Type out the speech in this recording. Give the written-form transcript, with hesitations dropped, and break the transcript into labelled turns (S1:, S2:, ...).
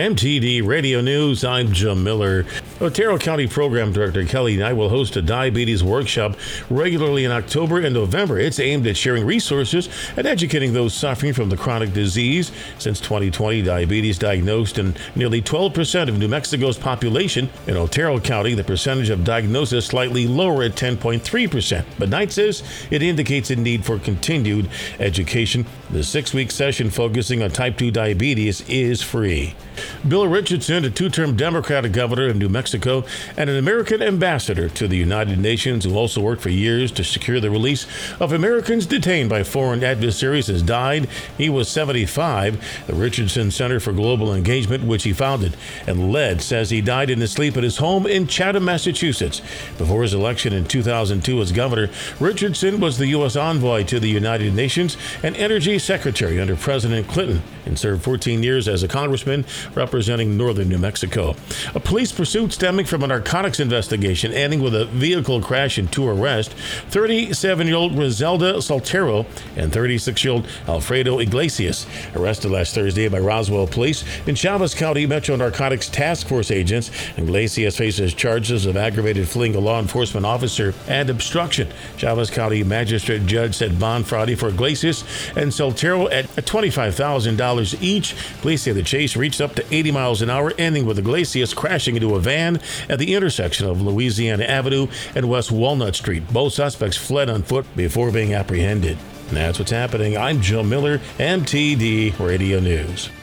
S1: MTD Radio News, I'm Jim Miller. Otero County Program Director Kelly Knight will host a diabetes workshop regularly in October and November. It's aimed at sharing resources and educating those suffering from the chronic disease. Since 2020, diabetes diagnosed in nearly 12% of New Mexico's population. In Otero County, the percentage of diagnosis slightly lower at 10.3%. But Knight says it indicates a need for continued education. The 6-week session focusing on type 2 diabetes is free. Bill Richardson, a 2-term Democratic governor of New Mexico and an American ambassador to the United Nations who also worked for years to secure the release of Americans detained by foreign adversaries, has died. He was 75. The Richardson Center for Global Engagement, which he founded and led, says he died in his sleep at his home in Chatham, Massachusetts. Before his election in 2002 as governor, Richardson was the U.S. envoy to the United Nations and energy secretary under President Clinton and served 14 years as a congressman representing northern New Mexico. A police pursuit stemming from a narcotics investigation ending with a vehicle crash and 2 arrests. 37-year-old Roselda Soltero and 36-year-old Alfredo Iglesias arrested last Thursday by Roswell Police and Chavez County Metro Narcotics Task Force agents. Iglesias faces charges of aggravated fleeing a law enforcement officer and obstruction. Chavez County Magistrate Judge set bond Friday for Iglesias and Soltero at $25,000 each. Police say the chase reached up to 80 miles an hour, ending with Iglesias crashing into a van at the intersection of Louisiana Avenue and West Walnut Street. Both suspects fled on foot before being apprehended. And that's what's happening. I'm Joe Miller, MTD Radio News.